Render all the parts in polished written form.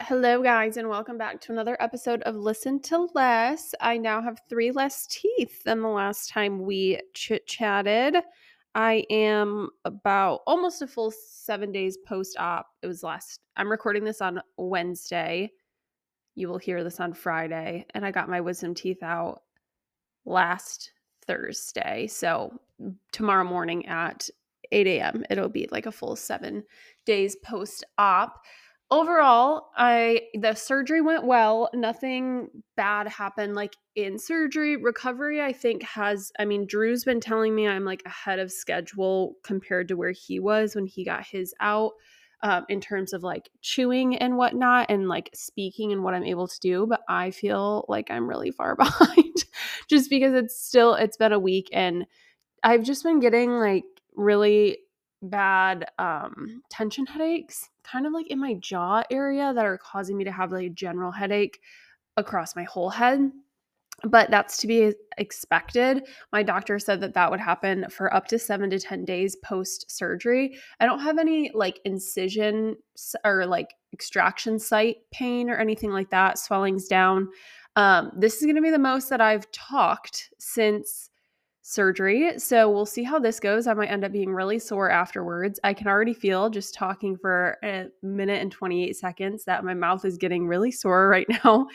Hello, guys, and welcome back to another episode of Listen to Less. I now have 3 less teeth than the last time we chit-chatted. I am about almost a full 7 days post-op. I'm recording this on Wednesday. You will hear this on Friday, and I got my wisdom teeth out last Thursday. So tomorrow morning at 8 a.m., it'll be like a full 7 days post-op. Overall, the surgery went well. Nothing bad happened like in surgery. Recovery, I think, Drew's been telling me I'm like ahead of schedule compared to where he was when he got his out, in terms of like chewing and whatnot and like speaking and what I'm able to do. But I feel like I'm really far behind just because it's been a week and I've just been getting like really bad tension headaches kind of like in my jaw area that are causing me to have like a general headache across my whole head. But that's to be expected. My doctor said that would happen for up to 7 to 10 days post surgery. I don't have any like incision or like extraction site pain or anything like that. Swelling's down. This is going to be the most that I've talked since surgery. So we'll see how this goes. I might end up being really sore afterwards. I can already feel just talking for a minute and 28 seconds that my mouth is getting really sore right now.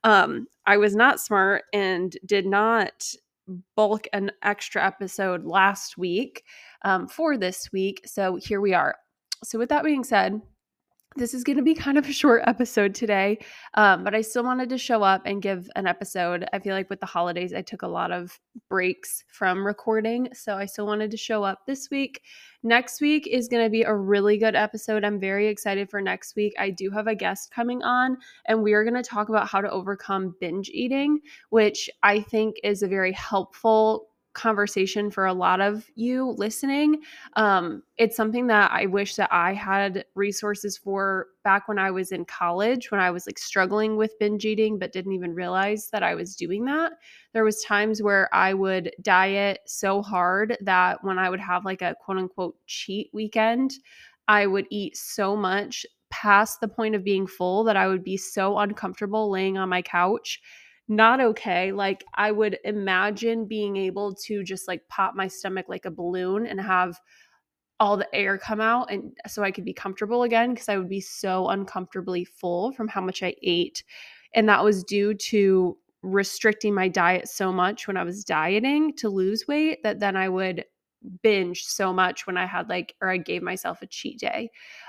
I was not smart and did not bulk an extra episode last week for this week. So here we are. So with that being said, this is going to be kind of a short episode today, but I still wanted to show up and give an episode. I feel like with the holidays, I took a lot of breaks from recording, so I still wanted to show up this week. Next week is going to be a really good episode. I'm very excited for next week. I do have a guest coming on, and we are going to talk about how to overcome binge eating, which I think is a very helpful conversation for a lot of you listening. It's something that I wish that I had resources for back when I was in college, when I was like struggling with binge eating, but didn't even realize that I was doing that. There was times where I would diet so hard that when I would have like a quote unquote cheat weekend, I would eat so much past the point of being full that I would be so uncomfortable laying on my couch. Not okay. Like I would imagine being able to just like pop my stomach like a balloon and have all the air come out and so I could be comfortable again because I would be so uncomfortably full from how much I ate. And that was due to restricting my diet so much when I was dieting to lose weight that then I would binge so much when I had I gave myself a cheat day.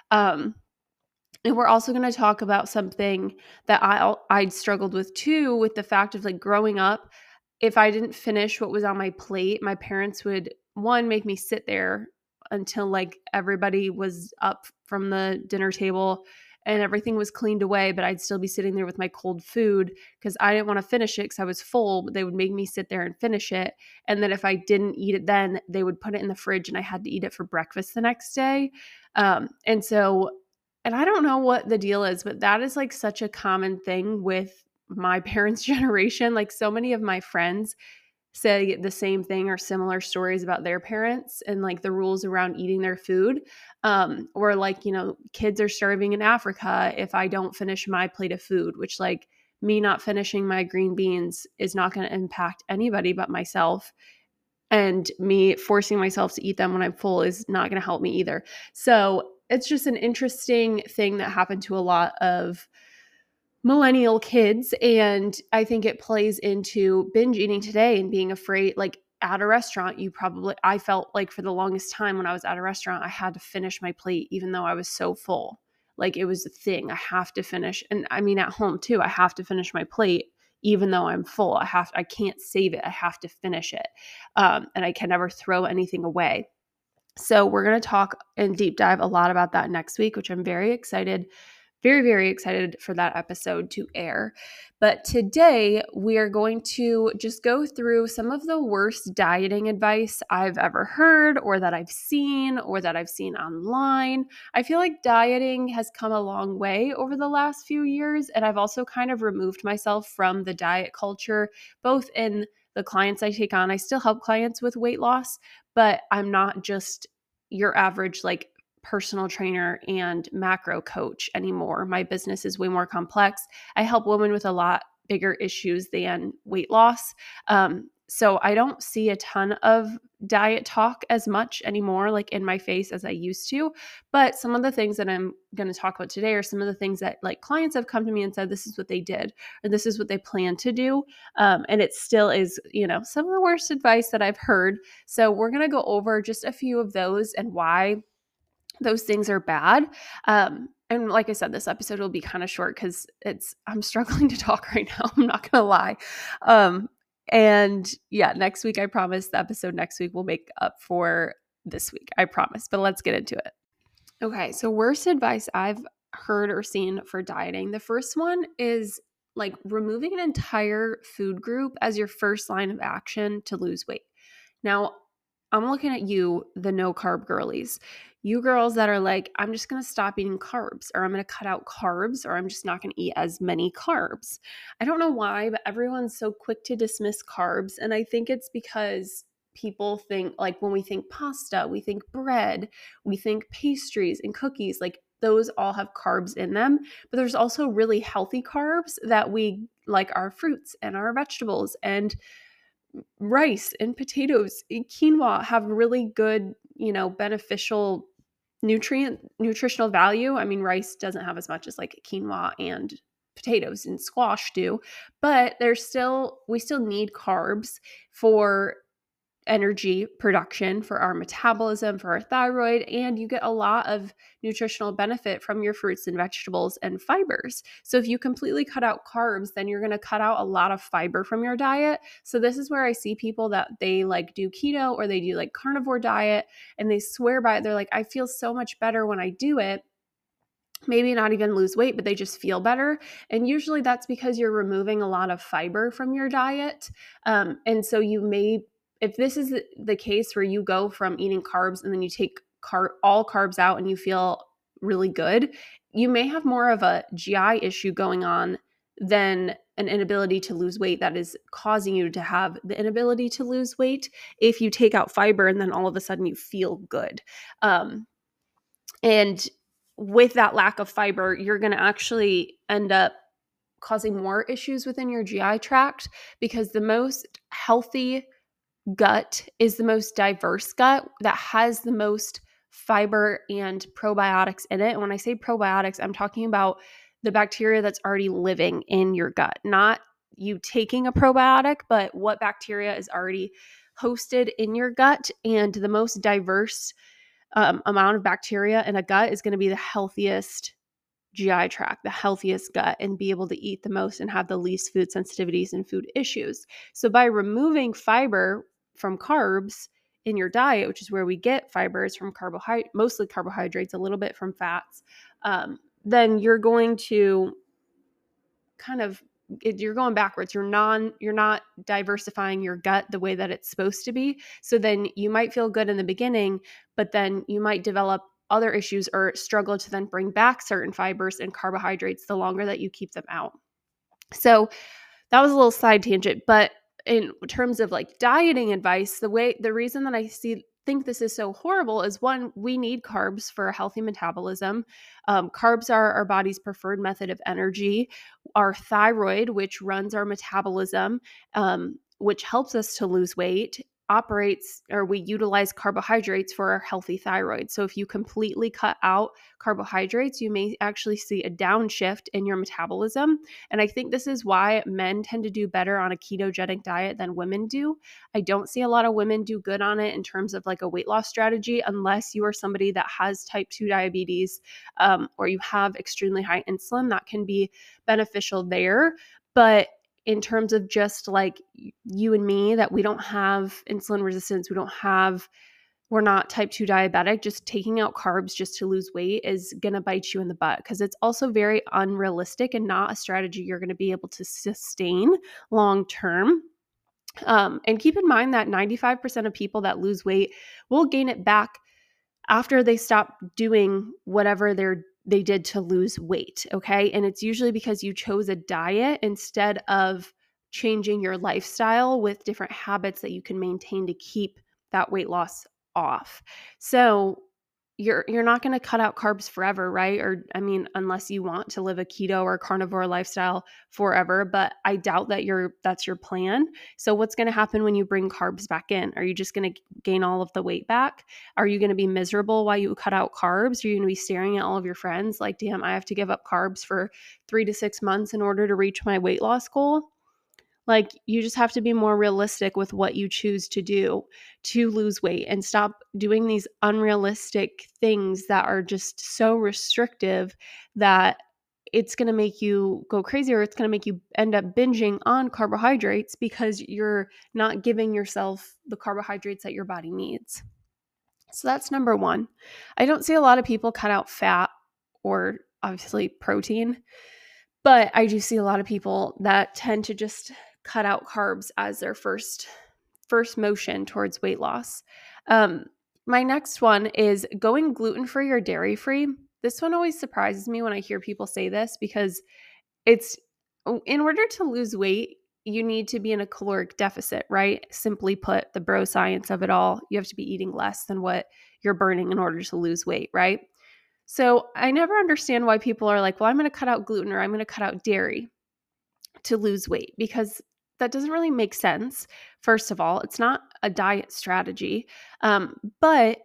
And we're also going to talk about something that I'd struggled with too, with the fact of like growing up, if I didn't finish what was on my plate, my parents would make me sit there until like everybody was up from the dinner table and everything was cleaned away, but I'd still be sitting there with my cold food because I didn't want to finish it because I was full, but they would make me sit there and finish it. And then if I didn't eat it then, they would put it in the fridge and I had to eat it for breakfast the next day. And I don't know what the deal is, but that is like such a common thing with my parents' generation. Like so many of my friends say the same thing or similar stories about their parents and like the rules around eating their food. Or like, kids are starving in Africa if I don't finish my plate of food, which like me not finishing my green beans is not going to impact anybody but myself. And me forcing myself to eat them when I'm full is not going to help me either. So it's just an interesting thing that happened to a lot of millennial kids. And I think it plays into binge eating today and being afraid, like at a restaurant, I felt like for the longest time when I was at a restaurant, I had to finish my plate, even though I was so full. Like it was a thing. I have to finish. And I mean, at home too, I have to finish my plate, even though I'm full. I can't save it. I have to finish it. And I can never throw anything away. So we're going to talk and deep dive a lot about that next week, which I'm very excited, very, very excited for that episode to air. But today we are going to just go through some of the worst dieting advice I've ever heard or that I've seen online. I feel like dieting has come a long way over the last few years, and I've also kind of removed myself from the diet culture, both in the clients I take on. I still help clients with weight loss, but I'm not just your average like personal trainer and macro coach anymore. My business is way more complex. I help women with a lot bigger issues than weight loss. So I don't see a ton of diet talk as much anymore, like in my face as I used to. But some of the things that I'm going to talk about today are some of the things that like clients have come to me and said, this is what they did, or this is what they plan to do. And it still is, some of the worst advice that I've heard. So we're going to go over just a few of those and why those things are bad. And like I said, this episode will be kind of short because I'm struggling to talk right now. I'm not going to lie. And yeah, next week, I promise the episode next week will make up for this week. I promise, but let's get into it. Okay. So worst advice I've heard or seen for dieting. The first one is like removing an entire food group as your first line of action to lose weight. Now, I'm looking at you, the no carb girlies. You girls that are like, I'm just going to stop eating carbs, or I'm going to cut out carbs, or I'm just not going to eat as many carbs. I don't know why, but everyone's so quick to dismiss carbs. And I think it's because people think, like, when we think pasta, we think bread, we think pastries and cookies, like those all have carbs in them. But there's also really healthy carbs that we like, our fruits and our vegetables and rice and potatoes and quinoa have really good, beneficial nutritional value. I mean, rice doesn't have as much as like quinoa and potatoes and squash do, but we still need carbs for energy production, for our metabolism, for our thyroid, and you get a lot of nutritional benefit from your fruits and vegetables and fibers. So if you completely cut out carbs, then you're going to cut out a lot of fiber from your diet. So this is where I see people that they like do keto or they do like carnivore diet and they swear by it. They're like, I feel so much better when I do it. Maybe not even lose weight, but they just feel better. And usually that's because you're removing a lot of fiber from your diet. And so if this is the case where you go from eating carbs and then you take all carbs out and you feel really good, you may have more of a GI issue going on than an inability to lose weight that is causing you to have the inability to lose weight if you take out fiber and then all of a sudden you feel good. And with that lack of fiber, you're going to actually end up causing more issues within your GI tract, because the most healthy gut is the most diverse gut that has the most fiber and probiotics in it. And when I say probiotics, I'm talking about the bacteria that's already living in your gut, not you taking a probiotic, but what bacteria is already hosted in your gut. And the most diverse amount of bacteria in a gut is going to be the healthiest GI tract, the healthiest gut, and be able to eat the most and have the least food sensitivities and food issues. So by removing fiber from carbs in your diet, which is where we get fibers from mostly carbohydrates, a little bit from fats, then you're going to you're going backwards. You're not diversifying your gut the way that it's supposed to be. So then you might feel good in the beginning, but then you might develop other issues or struggle to then bring back certain fibers and carbohydrates the longer that you keep them out. So that was a little side tangent, but in terms of like dieting advice, the reason that I think this is so horrible is, one, we need carbs for a healthy metabolism. Carbs are our body's preferred method of energy. Our thyroid, which runs our metabolism, which helps us to lose weight, we utilize carbohydrates for our healthy thyroid. So if you completely cut out carbohydrates, you may actually see a downshift in your metabolism. And I think this is why men tend to do better on a ketogenic diet than women do. I don't see a lot of women do good on it in terms of like a weight loss strategy, unless you are somebody that has type 2 diabetes, or you have extremely high insulin. That can be beneficial there. But in terms of just like you and me, that we don't have insulin resistance, we're not type 2 diabetic, just taking out carbs just to lose weight is going to bite you in the butt, because it's also very unrealistic and not a strategy you're going to be able to sustain long term. And keep in mind that 95% of people that lose weight will gain it back after they stop doing whatever they did to lose weight, okay? And it's usually because you chose a diet instead of changing your lifestyle with different habits that you can maintain to keep that weight loss off. So you're not going to cut out carbs forever, right? Or I mean, unless you want to live a keto or carnivore lifestyle forever, but I doubt that that's your plan. So what's going to happen when you bring carbs back in? Are you just going to gain all of the weight back? Are you going to be miserable while you cut out carbs? Are you going to be staring at all of your friends like, damn, I have to give up carbs for 3 to 6 months in order to reach my weight loss goal? Like, you just have to be more realistic with what you choose to do to lose weight and stop doing these unrealistic things that are just so restrictive that it's going to make you go crazy, or it's going to make you end up binging on carbohydrates because you're not giving yourself the carbohydrates that your body needs. So that's number one. I don't see a lot of people cut out fat or obviously protein, but I do see a lot of people that tend to just cut out carbs as their first motion towards weight loss. My next one is going gluten-free or dairy-free. This one always surprises me when I hear people say this, because it's, in order to lose weight, you need to be in a caloric deficit, right? Simply put, the bro science of it all, you have to be eating less than what you're burning in order to lose weight, right? So I never understand why people are like, well, I'm going to cut out gluten or I'm going to cut out dairy to lose weight, because that doesn't really make sense. First of all, it's not a diet strategy. But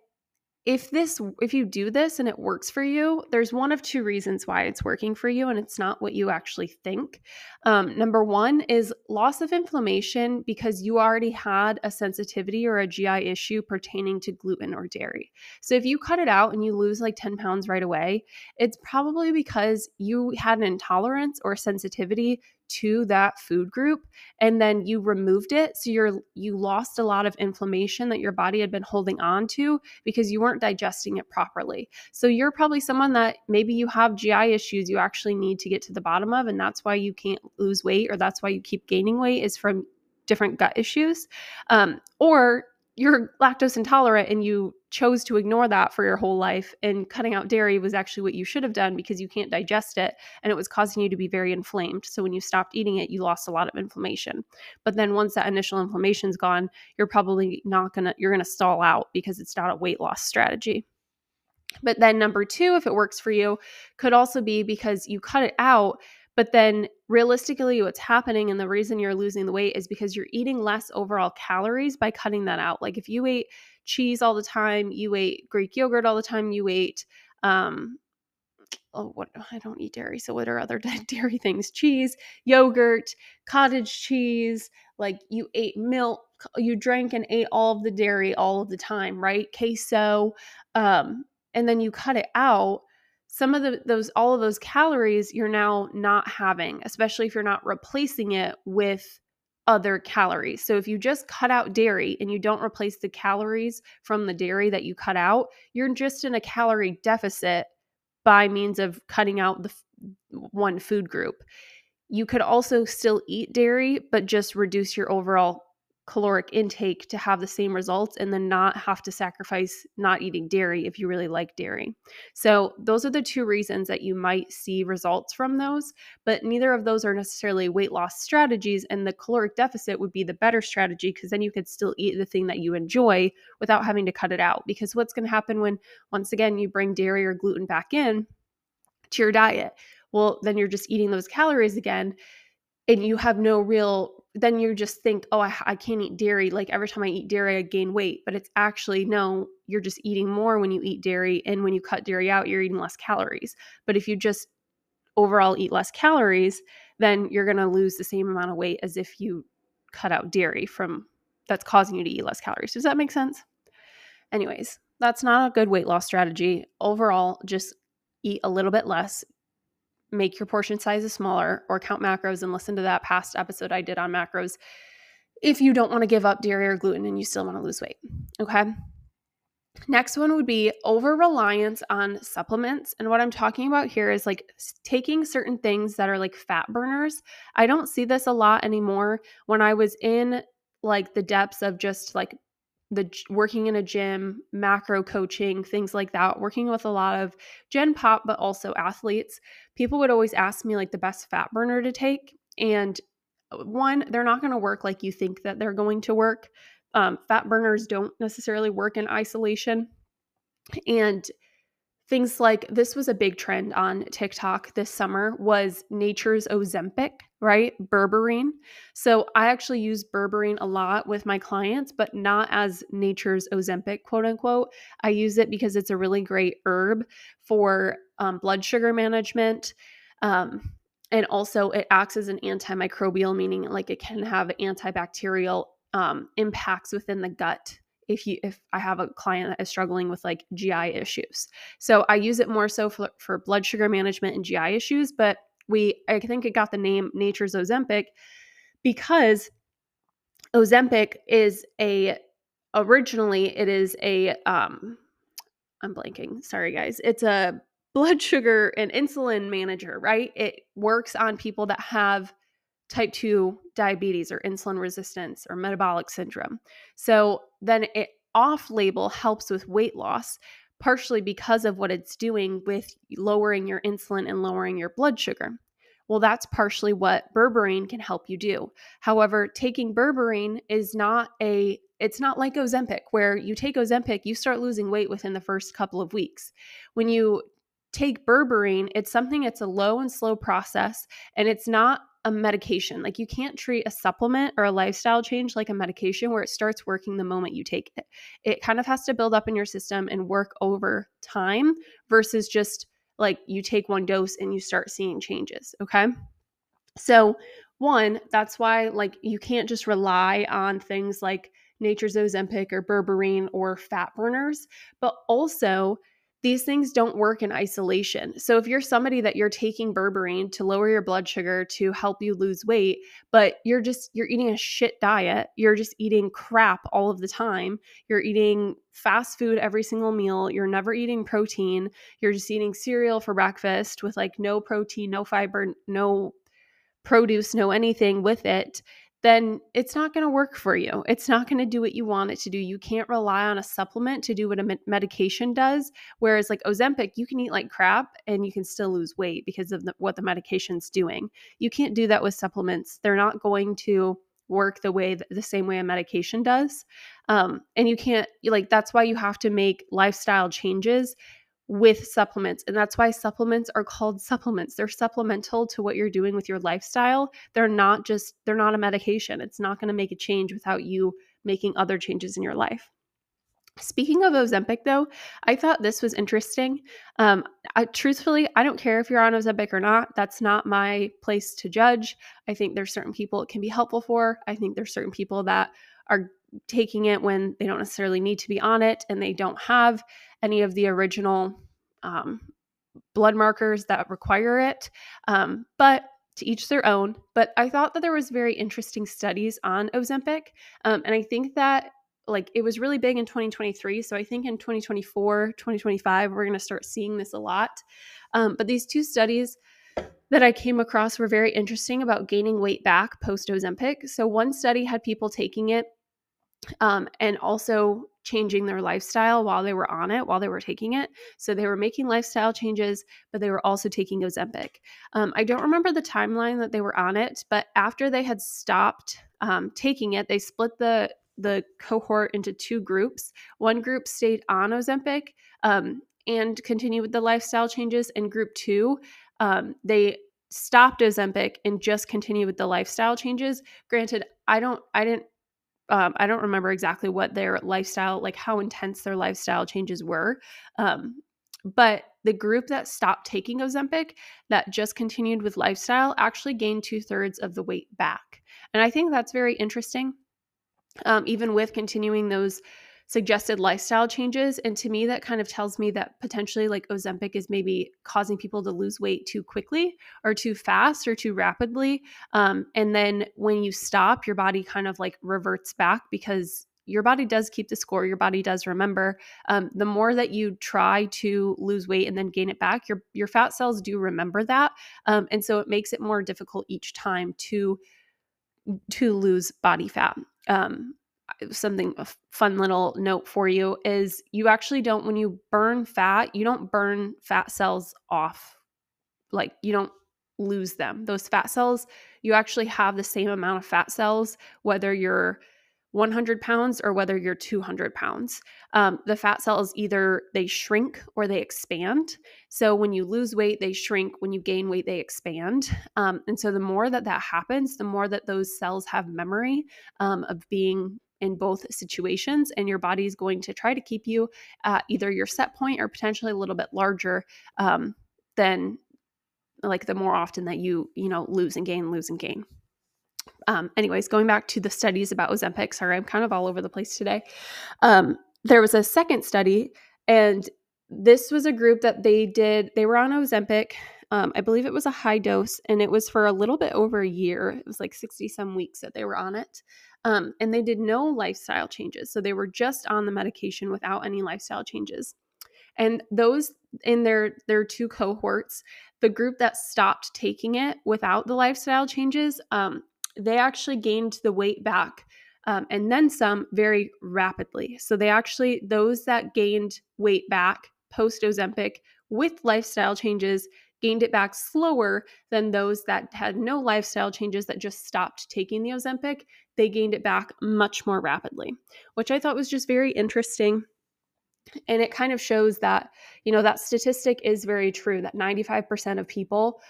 if you do this and it works for you, there's one of two reasons why it's working for you, and it's not what you actually think. Number one is loss of inflammation, because you already had a sensitivity or a GI issue pertaining to gluten or dairy. So if you cut it out and you lose like 10 pounds right away, it's probably because you had an intolerance or sensitivity to that food group, and then you removed it. So you lost a lot of inflammation that your body had been holding on to because you weren't digesting it properly. So you're probably someone that maybe you have GI issues you actually need to get to the bottom of, and that's why you can't lose weight, or that's why you keep gaining weight, is from different gut issues. Or you're lactose intolerant and you chose to ignore that for your whole life, and cutting out dairy was actually what you should have done because you can't digest it and it was causing you to be very inflamed. So when you stopped eating it, you lost a lot of inflammation. But then once that initial inflammation's gone, you're probably you're going to stall out because it's not a weight loss strategy. But then number two, if it works for you, could also be because you cut it out, but then realistically what's happening and the reason you're losing the weight is because you're eating less overall calories by cutting that out. Like if you ate cheese all the time, you ate Greek yogurt all the time, you ate what, I don't eat dairy, so what are other dairy things? Cheese, yogurt, cottage cheese, like you ate milk, you drank and ate all of the dairy all of the time, right? Queso, and then you cut it out. Some of all of those calories you're now not having, especially if you're not replacing it with other calories. So if you just cut out dairy and you don't replace the calories from the dairy that you cut out, you're just in a calorie deficit by means of cutting out the one food group. You could also still eat dairy, but just reduce your overall caloric intake to have the same results, and then not have to sacrifice not eating dairy if you really like dairy. So those are the two reasons that you might see results from those, but neither of those are necessarily weight loss strategies, and the caloric deficit would be the better strategy, because then you could still eat the thing that you enjoy without having to cut it out. Because what's going to happen when, once again, you bring dairy or gluten back in to your diet? Well, then you're just eating those calories again, and you have no real, then you just think, oh, I can't eat dairy. Like every time I eat dairy, I gain weight. But it's actually, no, you're just eating more when you eat dairy. And when you cut dairy out, you're eating less calories. But if you just overall eat less calories, then you're going to lose the same amount of weight as if you cut out dairy that's causing you to eat less calories. Does that make sense? Anyways, that's not a good weight loss strategy. Overall, just eat a little bit less, make your portion sizes smaller, or count macros and listen to that past episode I did on macros if you don't want to give up dairy or gluten and you still want to lose weight. Okay. Next one would be over reliance on supplements. And what I'm talking about here is like taking certain things that are like fat burners. I don't see this a lot anymore. When I was in like the depths of just like working in a gym, macro coaching, things like that, working with a lot of Gen Pop, but also athletes, people would always ask me like the best fat burner to take. And one, they're not going to work like you think that they're going to work. Fat burners don't necessarily work in isolation. And things like this was a big trend on TikTok this summer was nature's Ozempic, right? Berberine. So I actually use berberine a lot with my clients, but not as nature's Ozempic, quote unquote. I use it because it's a really great herb for blood sugar management. Um, and also it acts as an antimicrobial, meaning like it can have antibacterial impacts within the gut if I have a client that is struggling with like GI issues. So I use it more so for blood sugar management and GI issues, but I think it got the name Nature's Ozempic because Ozempic is originally it is I'm blanking. Sorry guys. It's a blood sugar and insulin manager, right? It works on people that have type 2 diabetes or insulin resistance or metabolic syndrome. So then it off label helps with weight loss, partially because of what it's doing with lowering your insulin and lowering your blood sugar. Well, that's partially what berberine can help you do. However, taking berberine it's not like Ozempic, where you take Ozempic, you start losing weight within the first couple of weeks. When you take berberine, it's a low and slow process, and it's not a medication. Like you can't treat a supplement or a lifestyle change like a medication where it starts working the moment you take it. It kind of has to build up in your system and work over time versus just like you take one dose and you start seeing changes. Okay. So, one, that's why like you can't just rely on things like Nature's Ozempic or berberine or fat burners, but also these things don't work in isolation. So if you're somebody that you're taking berberine to lower your blood sugar to help you lose weight, but you're eating a shit diet, you're just eating crap all of the time, you're eating fast food every single meal, you're never eating protein, you're just eating cereal for breakfast with like no protein, no fiber, no produce, no anything with it, then it's not going to work for you. It's not going to do what you want it to do. You can't rely on a supplement to do what a medication does. Whereas like Ozempic, you can eat like crap and you can still lose weight because of what the medication's doing. You can't do that with supplements. They're not going to work the same way a medication does. And you can't that's why you have to make lifestyle changes with supplements. And that's why supplements are called supplements. They're supplemental to what you're doing with your lifestyle. They're not a medication. It's not going to make a change without you making other changes in your life. Speaking of Ozempic, though, I thought this was interesting. Truthfully, I don't care if you're on Ozempic or not. That's not my place to judge. I think there's certain people it can be helpful for. I think there's certain people that are taking it when they don't necessarily need to be on it and they don't have any of the original blood markers that require it. But to each their own. But I thought that there was very interesting studies on Ozempic. And I think that like it was really big in 2023. So I think in 2024, 2025, we're going to start seeing this a lot. But these two studies that I came across were very interesting about gaining weight back post Ozempic. So one study had people taking it and also changing their lifestyle while they were on it, while they were taking it. So they were making lifestyle changes, but they were also taking Ozempic. I don't remember the timeline that they were on it, but after they had stopped taking it, they split the cohort into two groups. One group stayed on Ozempic and continued with the lifestyle changes, and group two, they stopped Ozempic and just continued with the lifestyle changes. Granted, I don't remember exactly what their lifestyle, like how intense their lifestyle changes were. But the group that stopped taking Ozempic, that just continued with lifestyle, actually gained 2/3 of the weight back. And I think that's very interesting, even with continuing those suggested lifestyle changes. And to me, that kind of tells me that potentially like Ozempic is maybe causing people to lose weight too quickly or too fast or too rapidly. And then when you stop, your body kind of like reverts back because your body does keep the score. Your body does remember. The more that you try to lose weight and then gain it back, your fat cells do remember that. And so it makes it more difficult each time to lose body fat. Something a fun little note for you is you actually don't, when you burn fat, you don't burn fat cells off. Like you don't lose them. Those fat cells, you actually have the same amount of fat cells, whether you're 100 pounds or whether you're 200 pounds. The fat cells either they shrink or they expand. So when you lose weight, they shrink. When you gain weight, they expand. And so the more that happens, the more that those cells have memory of being in both situations, and your body is going to try to keep you at either your set point or potentially a little bit larger than like the more often that you lose and gain. Anyways, going back to the studies about Ozempic, sorry, I'm kind of all over the place today. There was a second study, and this was a group that they were on Ozempic. I believe it was a high dose, and it was for a little bit over a year. It was like 60 some weeks that they were on it. And they did no lifestyle changes. So they were just on the medication without any lifestyle changes. And those in their two cohorts, the group that stopped taking it without the lifestyle changes, they actually gained the weight back and then some very rapidly. So those that gained weight back post Ozempic with lifestyle changes gained it back slower than those that had no lifestyle changes that just stopped taking the Ozempic. They gained it back much more rapidly, which I thought was just very interesting. And it kind of shows that, that statistic is very true, that 95% of people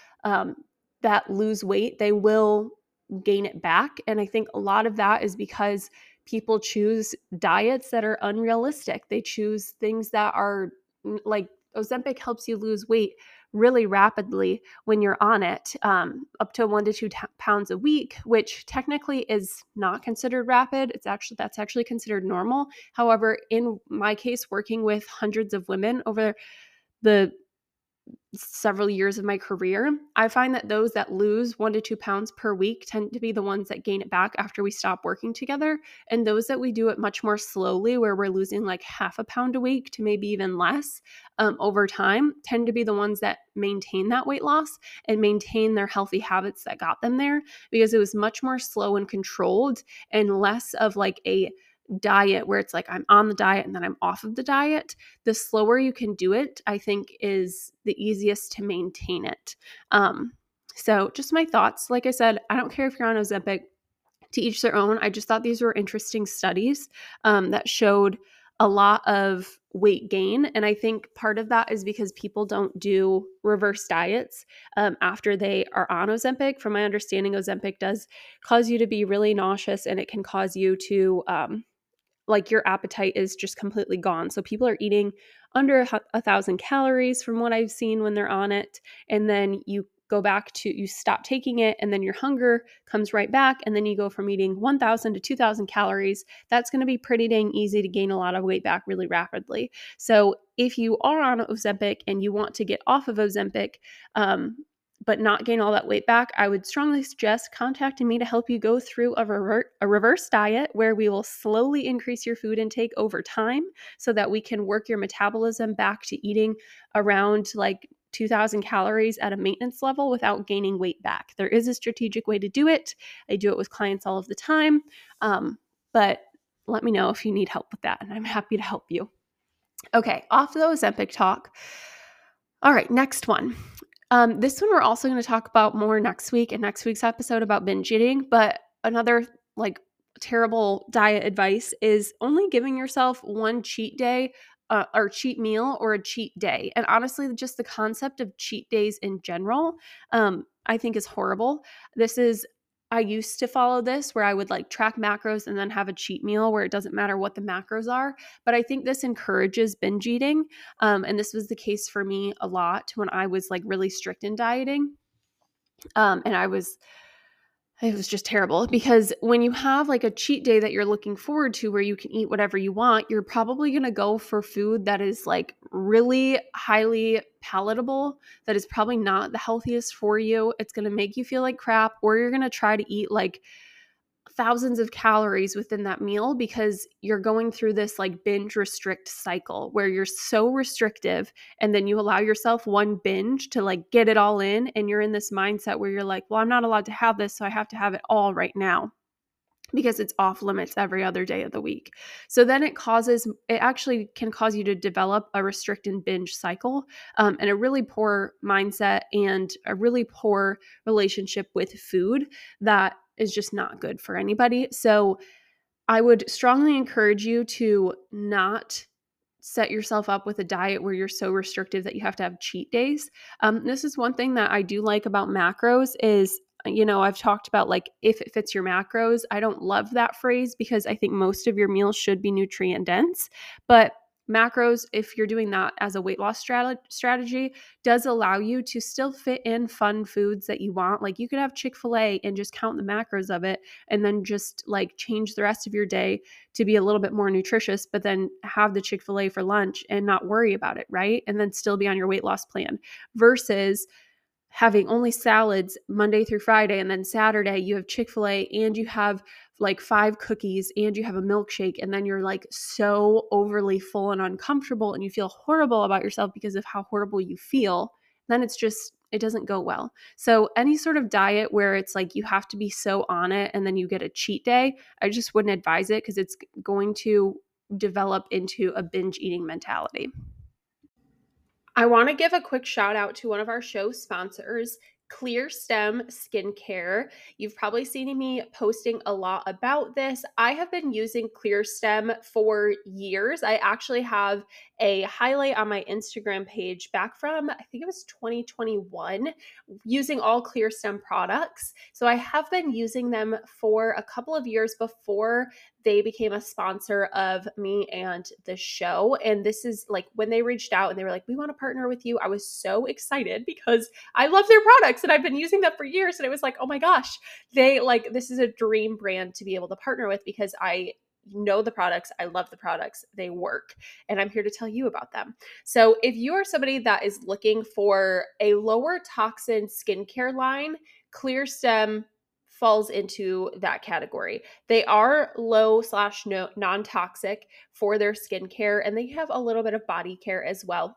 that lose weight, they will gain it back. And I think a lot of that is because people choose diets that are unrealistic. They choose things that are like Ozempic helps you lose weight really rapidly when you're on it, up to 1 to 2 pounds a week, which technically is not considered rapid. That's actually considered normal. However, in my case, working with hundreds of women over the several years of my career, I find that those that lose 1 to 2 pounds per week tend to be the ones that gain it back after we stop working together. And those that we do it much more slowly, where we're losing like half a pound a week to maybe even less over time, tend to be the ones that maintain that weight loss and maintain their healthy habits that got them there, because it was much more slow and controlled and less of like a diet where it's like I'm on the diet and then I'm off of the diet. The slower you can do it, I think, is the easiest to maintain it. So just my thoughts. Like I said, I don't care if you're on Ozempic, to each their own. I just thought these were interesting studies that showed a lot of weight gain. And I think part of that is because people don't do reverse diets after they are on Ozempic. From my understanding, Ozempic does cause you to be really nauseous, and it can cause you to like your appetite is just completely gone. So people are eating under 1,000 calories from what I've seen when they're on it. And then you stop taking it, and then your hunger comes right back. And then you go from eating 1,000 to 2,000 calories. That's going to be pretty dang easy to gain a lot of weight back really rapidly. So if you are on Ozempic and you want to get off of Ozempic, but not gain all that weight back, I would strongly suggest contacting me to help you go through a reverse diet where we will slowly increase your food intake over time so that we can work your metabolism back to eating around like 2,000 calories at a maintenance level without gaining weight back. There is a strategic way to do it. I do it with clients all of the time, but let me know if you need help with that, and I'm happy to help you. Okay, off the Ozempic talk. All right, next one. This one we're also going to talk about more next week in next week's episode about binge eating, but another like terrible diet advice is only giving yourself one cheat day or cheat meal or a cheat day. And honestly, just the concept of cheat days in general, I think is horrible. I used to follow this where I would like track macros and then have a cheat meal where it doesn't matter what the macros are. But I think this encourages binge eating. And this was the case for me a lot when I was like really strict in dieting. And it was just terrible, because when you have like a cheat day that you're looking forward to where you can eat whatever you want, you're probably going to go for food that is like really highly palatable, that is probably not the healthiest for you. It's going to make you feel like crap, or you're going to try to eat like thousands of calories within that meal because you're going through this like binge restrict cycle where you're so restrictive, and then you allow yourself one binge to like get it all in, and you're in this mindset where you're like, well, I'm not allowed to have this, so I have to have it all right now because it's off limits every other day of the week. So then it actually can cause you to develop a restrict and binge cycle, and a really poor mindset and a really poor relationship with food that is just not good for anybody. So I would strongly encourage you to not set yourself up with a diet where you're so restrictive that you have to have cheat days. This is one thing that I do like about macros is, I've talked about like if it fits your macros. I don't love that phrase because I think most of your meals should be nutrient dense, but macros, if you're doing that as a weight loss strategy, does allow you to still fit in fun foods that you want. Like you could have Chick-fil-A and just count the macros of it and then just like change the rest of your day to be a little bit more nutritious, but then have the Chick-fil-A for lunch and not worry about it, right? And then still be on your weight loss plan versus having only salads Monday through Friday, and then Saturday you have Chick-fil-A and you have like 5 cookies and you have a milkshake, and then you're like so overly full and uncomfortable and you feel horrible about yourself because of how horrible you feel. Then it doesn't go well. So any sort of diet where it's like you have to be so on it and then you get a cheat day, I just wouldn't advise it because it's going to develop into a binge eating mentality. I want to give a quick shout out to one of our show sponsors, Clear Stem Skincare. You've probably seen me posting a lot about this. I have been using Clear Stem for years. I actually have a highlight on my Instagram page back from, I think it was 2021, using all Clear Stem products. So I have been using them for a couple of years before they became a sponsor of me and the show. And this is like when they reached out and they were like, we want to partner with you. I was so excited because I love their products and I've been using them for years. And it was like, oh my gosh, this is a dream brand to be able to partner with because I know the products. I love the products. They work. And I'm here to tell you about them. So if you are somebody that is looking for a lower toxin skincare line, Clear Stem falls into that category. They are low/no non-toxic for their skincare, and they have a little bit of body care as well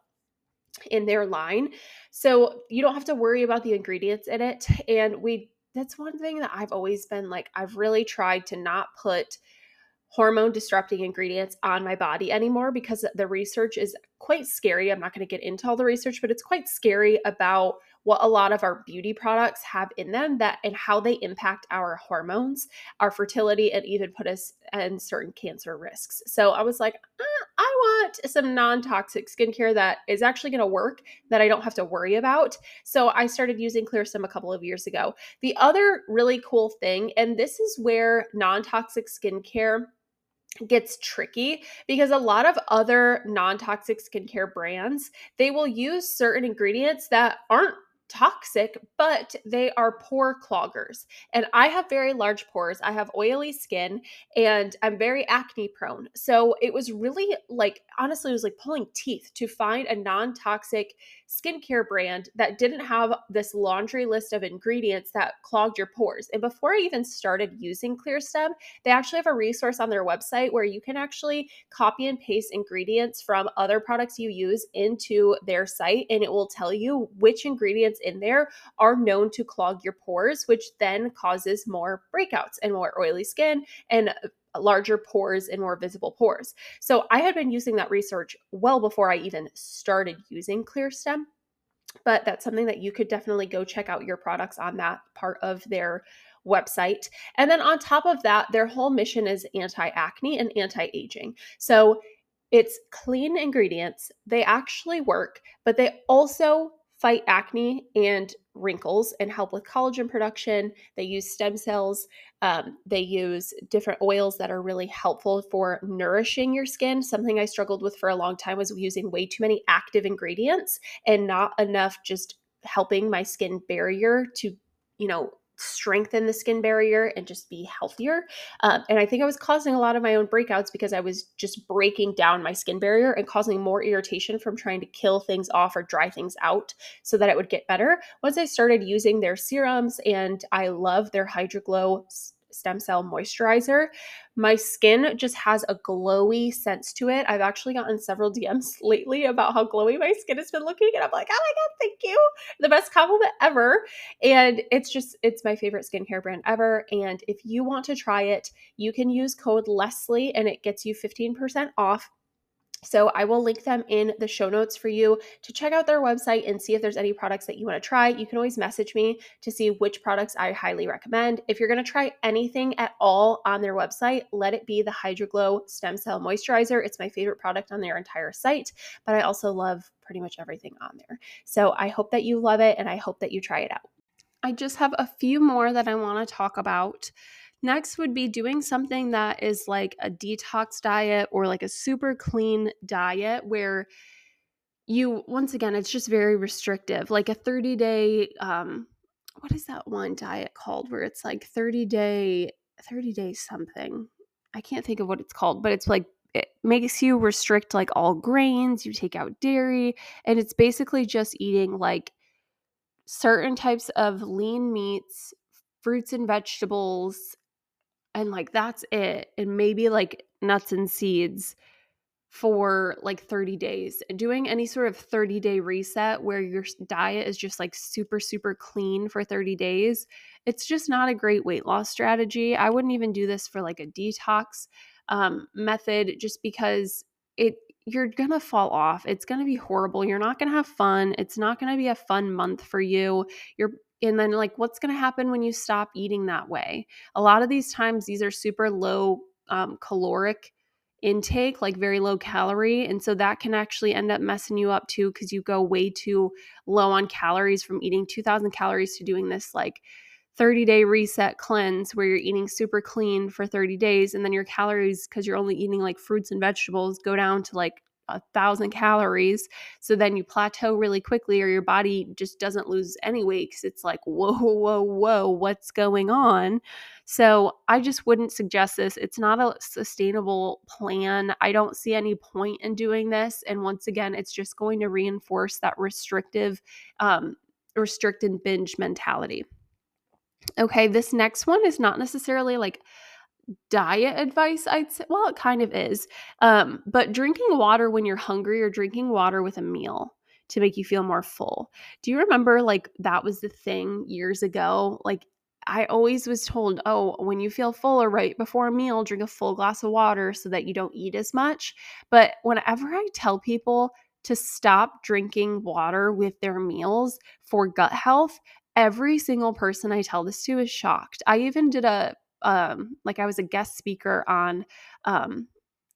in their line. So you don't have to worry about the ingredients in it. And that's one thing that I've always been like, I've really tried to not put hormone disrupting ingredients on my body anymore because the research is quite scary. I'm not going to get into all the research, but it's quite scary about what a lot of our beauty products have in them and how they impact our hormones, our fertility, and even put us in certain cancer risks. So I was like, I want some non-toxic skincare that is actually going to work, that I don't have to worry about. So I started using Clear Stem a couple of years ago. The other really cool thing, and this is where non-toxic skincare gets tricky because a lot of other non-toxic skincare brands, they will use certain ingredients that aren't toxic, but they are pore cloggers. And I have very large pores. I have oily skin and I'm very acne prone. So it was really like, honestly, it was like pulling teeth to find a non-toxic skincare brand that didn't have this laundry list of ingredients that clogged your pores. And before I even started using Clear Stem, they actually have a resource on their website where you can actually copy and paste ingredients from other products you use into their site, and it will tell you which ingredients in there are known to clog your pores, which then causes more breakouts and more oily skin and larger pores and more visible pores. So I had been using that research well before I even started using Clear Stem, but that's something that you could definitely go check out your products on that part of their website. And then on top of that, their whole mission is anti-acne and anti-aging. So it's clean ingredients. They actually work, but they also fight acne and wrinkles and help with collagen production. They use stem cells. They use different oils that are really helpful for nourishing your skin. Something I struggled with for a long time was using way too many active ingredients and not enough just helping my skin barrier to, strengthen the skin barrier and just be healthier. And I think I was causing a lot of my own breakouts because I was just breaking down my skin barrier and causing more irritation from trying to kill things off or dry things out so that it would get better. Once I started using their serums, and I love their HydraGlow stem cell moisturizer, my skin just has a glowy sense to it. I've actually gotten several DMs lately about how glowy my skin has been looking, and I'm like, oh my God, thank you. The best compliment ever. And it's my favorite skincare brand ever. And if you want to try it, you can use code Leslie and it gets you 15% off. So I will link them in the show notes for you to check out their website and see if there's any products that you want to try. You can always message me to see which products I highly recommend. If you're going to try anything at all on their website, let it be the Hydroglow Stem Cell Moisturizer. It's my favorite product on their entire site, but I also love pretty much everything on there. So I hope that you love it and I hope that you try it out. I just have a few more that I want to talk about. Next would be doing something that is like a detox diet or like a super clean diet where you, once again, it's just very restrictive, like a 30-day, what is that one diet called where it's like 30-day something. I can't think of what it's called, but it's like, it makes you restrict like all grains, you take out dairy, and it's basically just eating like certain types of lean meats, fruits and vegetables, and like that's it. And maybe like nuts and seeds for like 30 days. Doing any sort of 30-day reset where your diet is just like super, super clean for 30 days, it's just not a great weight loss strategy. I wouldn't even do this for like a detox method just because you're going to fall off. It's going to be horrible. You're not going to have fun. It's not going to be a fun month for you. And then like what's going to happen when you stop eating that way? A lot of these times, these are super low caloric intake, like very low calorie. And so that can actually end up messing you up too, because you go way too low on calories from eating 2,000 calories to doing this like 30-day reset cleanse where you're eating super clean for 30 days. And then your calories, because you're only eating like fruits and vegetables, go down to like 1,000 calories. So then you plateau really quickly, or your body just doesn't lose any weight because it's like, whoa, what's going on? So I just wouldn't suggest this. It's not a sustainable plan. I don't see any point in doing this. And once again, it's just going to reinforce that restrict and binge mentality. Okay, this next one is not necessarily like diet advice, I'd say. Well, it kind of is. But drinking water when you're hungry or drinking water with a meal to make you feel more full. Do you remember like that was the thing years ago? Like I always was told, oh, when you feel full or right before a meal, drink a full glass of water so that you don't eat as much. But whenever I tell people to stop drinking water with their meals for gut health, every single person I tell this to is shocked. I even did like I was a guest speaker um,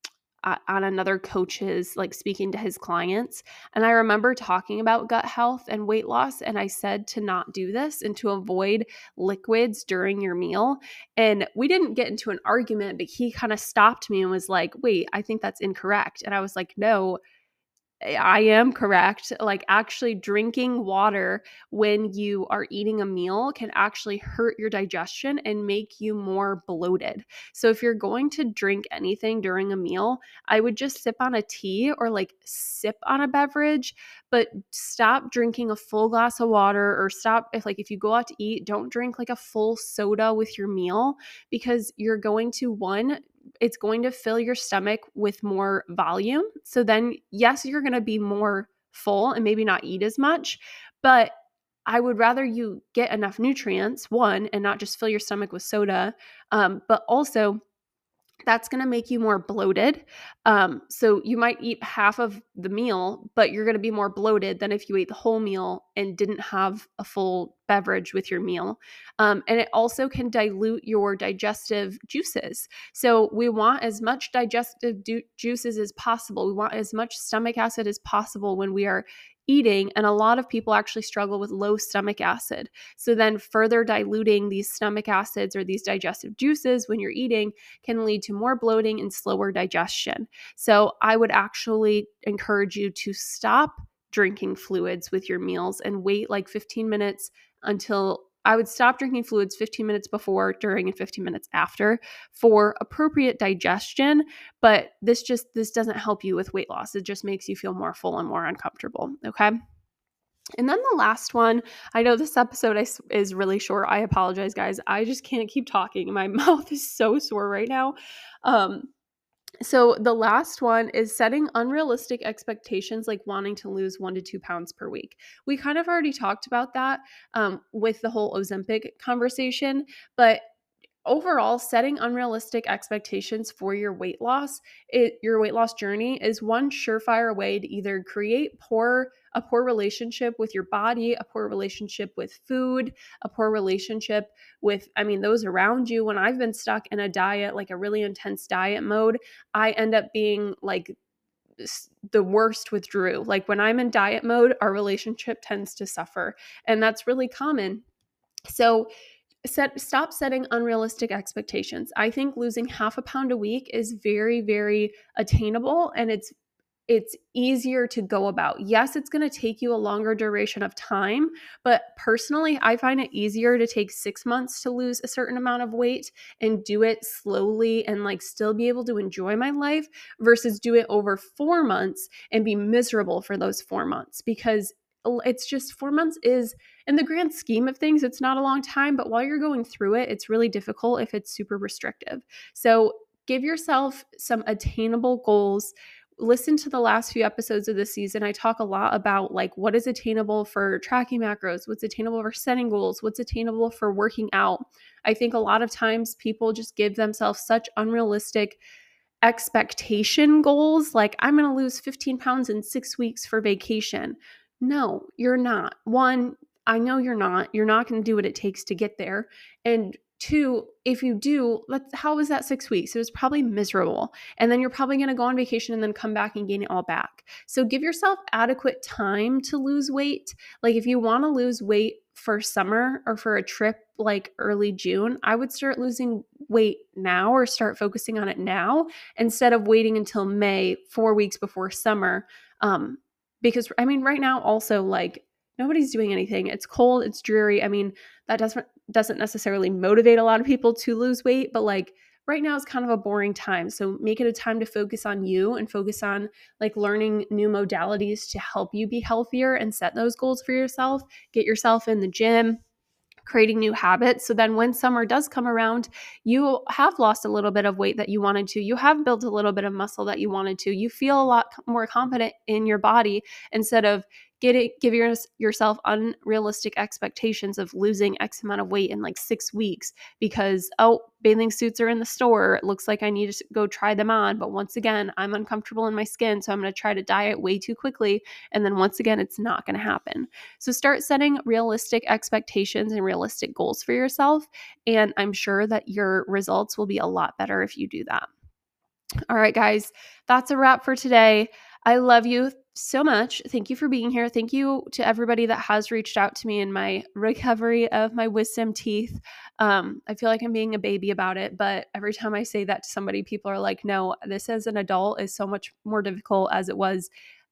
on another coach's, like speaking to his clients. And I remember talking about gut health and weight loss. And I said to not do this and to avoid liquids during your meal. And we didn't get into an argument, but he kind of stopped me and was like, wait, I think that's incorrect. And I was like, no, I am correct. Like actually drinking water when you are eating a meal can actually hurt your digestion and make you more bloated. So if you're going to drink anything during a meal, I would just sip on a tea or like sip on a beverage, but stop drinking a full glass of water, or stop if you go out to eat, don't drink like a full soda with your meal, because you're going to it's going to fill your stomach with more volume. So then, yes, you're going to be more full and maybe not eat as much, but I would rather you get enough nutrients, one, and not just fill your stomach with soda, but also that's going to make you more bloated. So you might eat half of the meal, but you're going to be more bloated than if you ate the whole meal and didn't have a full beverage with your meal. And it also can dilute your digestive juices. So we want as much digestive juices as possible. We want as much stomach acid as possible when we are eating. And a lot of people actually struggle with low stomach acid. So then further diluting these stomach acids or these digestive juices when you're eating can lead to more bloating and slower digestion. So I would actually encourage you to stop drinking fluids with your meals and wait like 15 minutes until I would stop drinking fluids 15 minutes before, during, and 15 minutes after for appropriate digestion. But this doesn't help you with weight loss. It just makes you feel more full and more uncomfortable. Okay. And then the last one, I know this episode is really short. I apologize, guys. I just can't keep talking. My mouth is so sore right now. So the last one is setting unrealistic expectations, like wanting to lose 1 to 2 pounds per week. We kind of already talked about that with the whole Ozempic conversation, but overall, setting unrealistic expectations for your weight loss, your weight loss journey is one surefire way to either create a poor relationship with your body, a poor relationship with food, a poor relationship with, those around you. When I've been stuck in a diet, like a really intense diet mode, I end up being like the worst with Drew. Like when I'm in diet mode, our relationship tends to suffer, and that's really common. So stop setting unrealistic expectations. I think losing half a pound a week is very, very attainable, and it's easier to go about. Yes, it's going to take you a longer duration of time, but personally, I find it easier to take 6 months to lose a certain amount of weight and do it slowly and like still be able to enjoy my life versus do it over 4 months and be miserable for those 4 months, because it's just 4 months is, in the grand scheme of things, it's not a long time, but while you're going through it, it's really difficult if it's super restrictive. So give yourself some attainable goals. Listen to the last few episodes of this season. I talk a lot about like what is attainable for tracking macros, what's attainable for setting goals, what's attainable for working out. I think a lot of times people just give themselves such unrealistic expectation goals, like I'm going to lose 15 pounds in 6 weeks for vacation. No, you're not. One, I know you're not. You're not going to do what it takes to get there. And two, if you do, how was that 6 weeks? It was probably miserable. And then you're probably going to go on vacation and then come back and gain it all back. So give yourself adequate time to lose weight. Like if you want to lose weight for summer or for a trip like early June, I would start losing weight now or start focusing on it now instead of waiting until May, 4 weeks before summer. Because right now also, like, nobody's doing anything. It's cold, it's dreary. That doesn't necessarily motivate a lot of people to lose weight, but like right now is kind of a boring time. So make it a time to focus on you and focus on like learning new modalities to help you be healthier and set those goals for yourself. Get yourself in the gym, creating new habits. So then when summer does come around, you have lost a little bit of weight that you wanted to. You have built a little bit of muscle that you wanted to. You feel a lot more confident in your body instead of give yourself unrealistic expectations of losing X amount of weight in like 6 weeks because, oh, bathing suits are in the store. It looks like I need to go try them on. But once again, I'm uncomfortable in my skin. So I'm going to try to diet way too quickly. And then once again, it's not going to happen. So start setting realistic expectations and realistic goals for yourself. And I'm sure that your results will be a lot better if you do that. All right, guys, that's a wrap for today. I love you so much. Thank you for being here. Thank you to everybody that has reached out to me in my recovery of my wisdom teeth. I feel like I'm being a baby about it, but every time I say that to somebody, people are like, no, this as an adult is so much more difficult as it was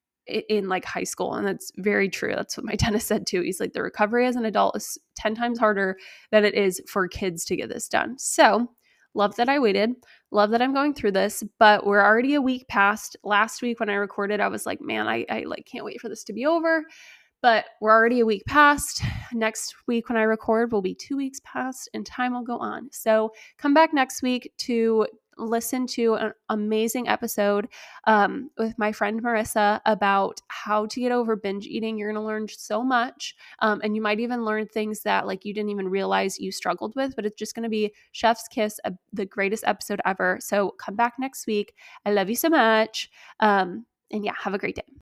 in like high school. And that's very true. That's what my dentist said too. He's like, the recovery as an adult is 10 times harder than it is for kids to get this done. So love that I waited. Love that I'm going through this, but we're already a week past. Last week when I recorded, I was like, man, I like can't wait for this to be over. But we're already a week past. Next week when I record will be 2 weeks past and time will go on. So come back next week to listen to an amazing episode with my friend Marissa about how to get over binge eating. You're going to learn so much. And you might even learn things that like you didn't even realize you struggled with, but it's just going to be chef's kiss, the greatest episode ever. So come back next week. I love you so much. And yeah, have a great day.